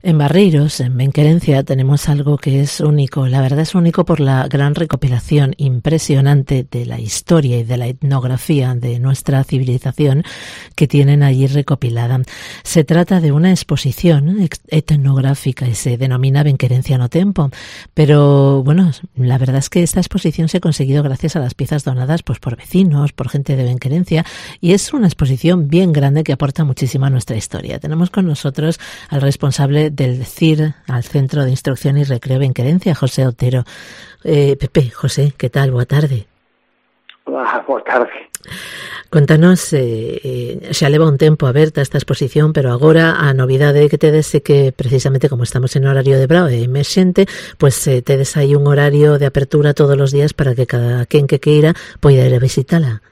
En Barreiros, en Benquerencia, tenemos algo que es único. La verdad es único por la gran recopilación impresionante de la historia y de la etnografía de nuestra civilización que tienen allí recopilada. Se trata de una exposición etnográfica y se denomina Benquerencia no Tempo. Pero, bueno, la verdad es que esta exposición se ha conseguido gracias a las piezas donadas pues por vecinos, por gente de Benquerencia, y es una exposición bien grande que aporta muchísimo a nuestra historia. Tenemos con nosotros al responsable del CIR, al Centro de Instrucción y Recreo Benquerencia, José Otero. Pepe, José, ¿qué tal? Boa tarde. Boa tarde. Contanos, xa leva un tempo aberta esta exposición, pero agora a novidade que tedes é que precisamente como estamos en horario de brao e emerxente, pues tedes aí un horario de apertura todos os días para que cada quen que queira poida ir a visitala.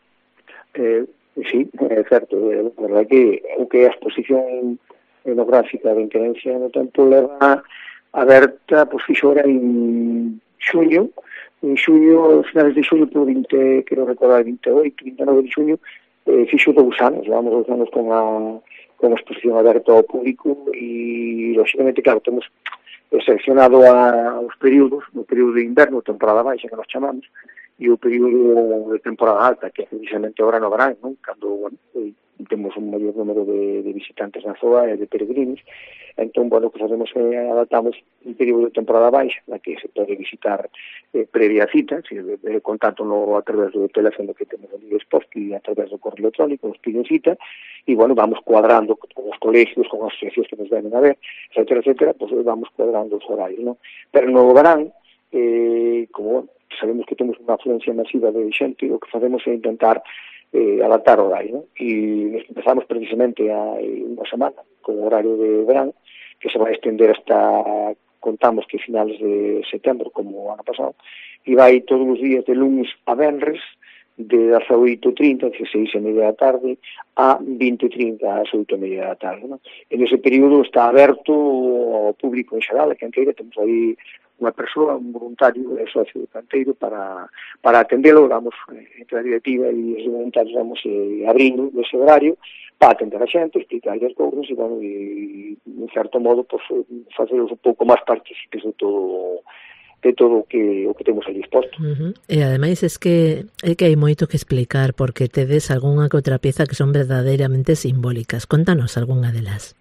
Sí, é certo. É verdade que o que é a exposición etnográfica de Benquerencia no Tempo leva aberta, pois fixo ahora en xuño, finales de xuño, por 20, quero recordar, 28, 29 de xuño, fixo 2 anos, levamos 2 anos con a exposición aberta ao público e, lógicamente, claro, temos seleccionado os períodos, no período de inverno, temporada baixa, que nos chamamos, e o período de temporada alta, que é precisamente agora no verán, non? Cando, bueno, temos un maior número de visitantes na zoa e de peregrinos. Entón, bueno, que facemos adaptamos un período de temporada baixa, na que se pode visitar previa cita, de contacto a través do teléfono que temos ali exposto e a través do correo electrónico, nos piden cita, e, bueno, vamos cuadrando con os colegios, con as asociacións que nos venen a ver, etcétera, pues vamos cuadrando os horarios, non? Pero no verán, como sabemos que temos unha afluencia masiva de xente, o que facemos é intentar adaptar o horario, ¿no? Y empezamos precisamente unha semana con o horario de verán, que se vai extender hasta, contamos que finales de setembro, como o ano pasado, e vai todos os días de lunes a venres, de 18:30, 16:30 da tarde, a 20:30, ás 8:30 da tarde, ¿no? En ese período está aberto ao público en xeral, a quen queira, temos aí unha persoa, un voluntario, é socio do canteiro para atendelo, vamos, entre a directiva e os voluntarios vamos abrindo ese horario para atender a xente, explicar as cousas e, bueno, en certo modo, pues, faceros un pouco máis partícipes de todo o que temos ali exposto. E ademais é que hai moito que explicar porque tedes algunha que outra pieza que son verdadeiramente simbólicas. Contanos algunha delas.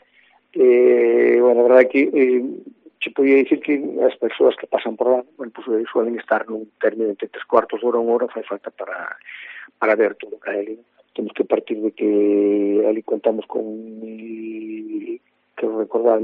Bueno, a verdade que se podía dicir que as persoas que pasan por lá, bueno, pues, suelen estar nun término entre 3/4 de hora, unha hora, fai falta para ver todo o que hai ali. Temos que partir de que ali contamos con quero recordar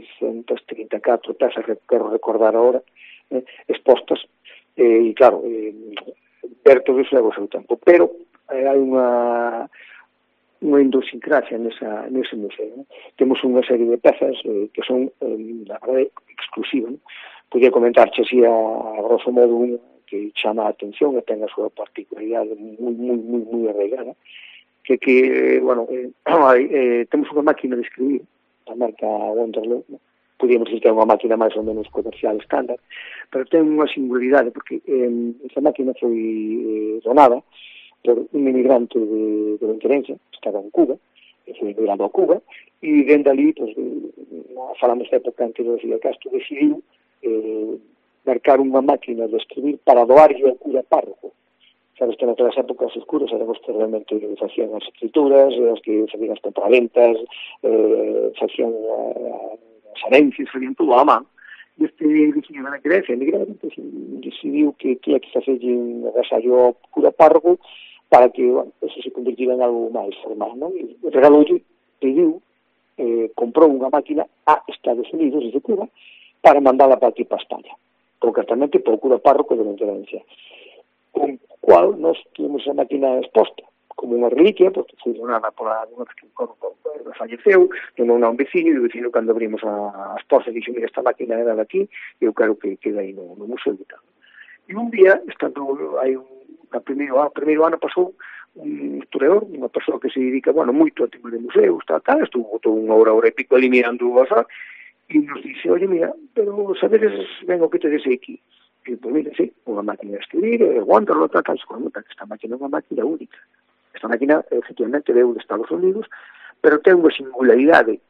1634 pezas, quero recordar ahora, expostas, e claro, ver todo iso leva o seu tempo, pero hai unha idiosincrasia nese museo, ¿no? Temos unha serie de pezas que son, la verdade, exclusivas, ¿no? Podía comentarche así a grosso modo unha que chama a atención e ten a súa particularidade moi arraigada, que bueno, temos unha máquina de escribir, a marca Wonderloo, ¿no? Podíamos decir que é unha máquina máis ou menos comercial estándar, pero ten unha singularidade, porque esa máquina foi donada por un emigrante de Benquerencia, que estaba en Cuba, que foi emigrado a Cuba, e dende ali, pues, falamos da época anterior de Fidel Castro, decidiu marcar unha máquina de escribir para doarlle ao cura párroco. Sabes que naquelas épocas oscuras eran os que realmente facían as escrituras, os que facían as compraventas, facían as herencias, facían todo a man. Este veciño da Benquerencia, emigrado, pues, decidiu que tiña que facerlle un agasallo ao cura párroco para que, bueno, eso se convirtiera en algo máis formal, non? E regaloulle, pediu, comprou unha máquina a Estados Unidos, desde Cuba, para mandala para aquí, para España, concretamente para o cura párroco de Benquerencia, con cual nós temos a máquina exposta como unha reliquia, porque foi donada por unha que falleceu, donou a un veciño, e o veciño, cando abrimos as portas, dixo, mira, esta máquina era de aquí, e eu quero que quede aí no museo e tal. E un día, estando aí primeiro ano, pasou un historiador, unha persoa que se dedica, bueno, moito a tema de museos, tal, estuvo toda unha hora e pico ali mirando o azar, e nos dice, oye, mira, pero sabedes ben o que te dese aquí? E, pois, mira, sí, unha máquina de escribir, Wonderloo, tal, esta máquina é unha máquina única. Esta máquina, efectivamente, veu de Estados Unidos, pero ten unha singularidade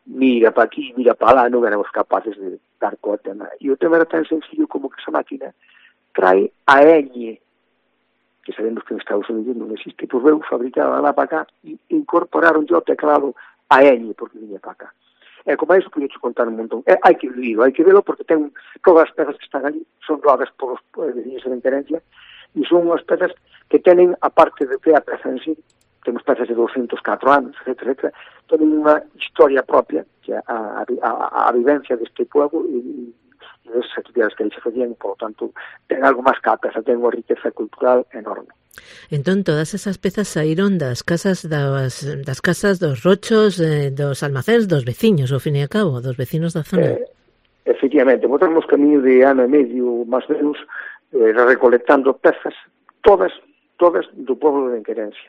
mira para aquí, mira para lá, non éramos capaces de dar co tema. E o tema era tan sencillo como que esa máquina trae a Eñe, que sabemos que en Estados Unidos non existe, pois veu fabricada lá para cá e incorporaron o teclado a Eñe, porque viña para cá. E como iso podia contar un montón. Hai que velo porque ten todas as pezas que están ali son doadas por os veciños de Querencia e son unhas pezas que tenen, aparte de que a peza en sí, temos pezas de 204 anos, etc., tenen unha historia propia, que é a vivencia deste pueblo e desas actividades que aí se facían, por lo tanto, ten algo máis que a peza, ten unha riqueza cultural enorme. Entón, todas esas pezas saíron das casas dos rochos, dos almacéns dos veciños, ao fin e a cabo, dos vecinos da zona. Efectivamente, botamos camiño de ano e medio, máis menos, recolectando pezas, todas do pueblo de Querencia.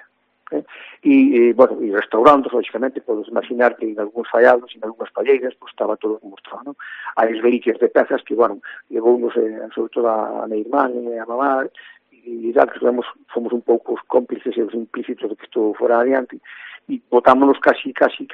E restaurando, lógicamente, podes imaginar que en algúns fallados, en algúns palleiras, pues, estaba todo mostrado, non? Hai esveliquias de pezas que, levounos, sobre todo a mi irmán e a mamá, e que fomos un pouco os cómplices e os implícitos de que isto fora adiante, e botámonos casi,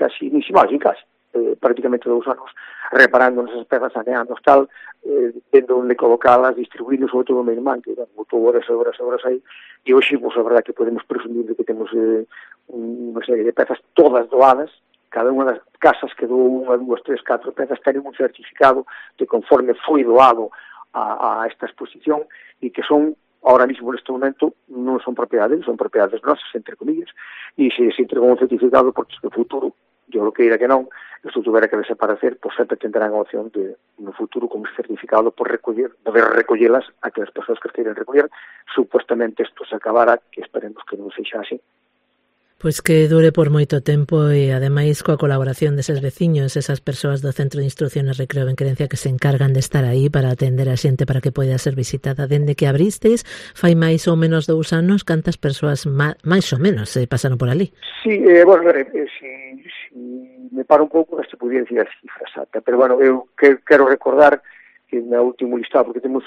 prácticamente 2 anos, reparando nesas pezas, saneando tal, vendo onde colocalas, distribuindo, sobre todo o meu irmán, que botou horas aí, e hoxe, a verdade que podemos presumir de que temos unha serie de pezas todas doadas, cada unha das casas que doou 1, 2, 3, 4 pezas ten un certificado de conforme foi doado a esta exposición e que son, ahora mismo neste momento, non son propiedades nosas, entre comillas, e se entregou un certificado porque no futuro, yo lo que era que non, isto tuvera que desaparecer, pois sempre tendrán a opción de, no futuro, como certificado, por poder recollelas a aquelas persoas que queiran recoller. Supuestamente isto se acabara, que esperemos que non sexa así. Pois que dure por moito tempo e, ademais, coa colaboración deses veciños, esas persoas do Centro de Instrucción e Recreo en Querencia que se encargan de estar aí para atender a xente para que poida ser visitada. Dende que abristes, fai máis ou menos 2 anos, cantas persoas máis ou menos pasaron por ali? Sí, si me paro un pouco, se podía decir a cifra exacta, pero, eu quero recordar que na último listado, porque temos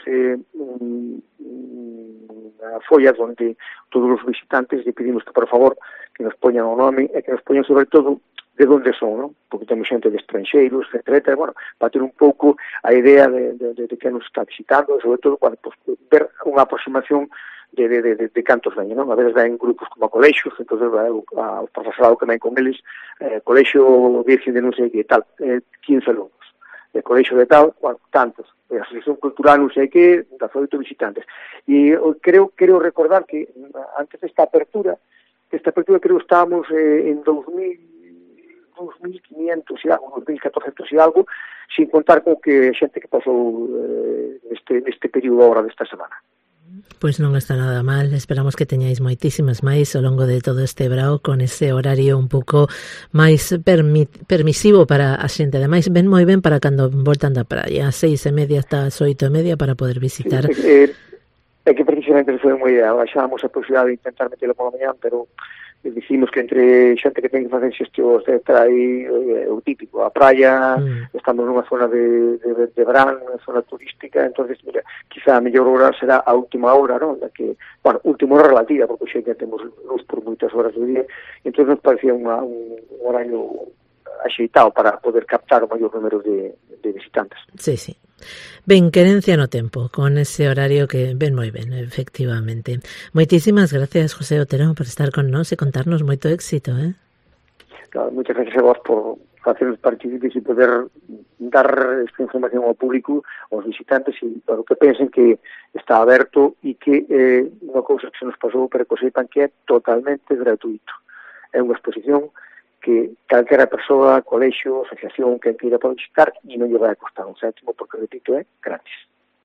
unha folla onde todos os visitantes le pedimos que, por favor, que nos poñan o nome e que nos poñan, sobre todo, de onde son, non? Porque temos xente de estranxeiros, etc., para ter un pouco a idea de que nos está visitando, e, sobre todo, ver unha aproximación de cantos veñen, non? A veces ven grupos como a colexios, entón, o profesorado que ven con eles, colexio virgen de non sei que tal, 15 alumnos. De colexio de tal, tantos, de asociación cultural non sei que, 18 visitantes. E creo recordar que antes desta apertura creo que estábamos en 2.500 e algo, 2.400 e algo, sin contar con que xente que pasou neste período agora desta semana. Pois non está nada mal, esperamos que teñáis moitísimas máis ao longo de todo este brao con ese horario un pouco máis permisivo para a xente. Ademais, ven moi ben para cando voltan da praia, 6:30 hasta as 8:30 para poder visitar. Sí, é que precisamente foi moi idea, baixábamos a posibilidade de intentar metelo pola mañá, pero dicimos que entre xente que ten que facer xestións, aí o típico, a praia, estamos nunha zona de verán, unha zona turística, entonces, mira, quizá a mellor hora será a última hora, non? Que, última hora relativa, porque xa que temos luz por moitas horas do día, entonces nos parecía un horario axeitado para poder captar o maior número de visitantes. Sí. Ben, Querencia no tempo, con ese horario que ven moi ben, efectivamente. Moitísimas gracias, José Otero, por estar con nós e contarnos moito éxito, Claro, moitas gracias a vos por facernos partícipes e poder dar esta información ao público, aos visitantes, e para que pensen que está aberto e que unha cousa que se nos pasou, pero que sepan que é totalmente gratuito. É unha exposición que calquera persoa, colexio, asociación, que queira poder visitar e non lle vai a costar un céntimo, porque, repito, é gratis.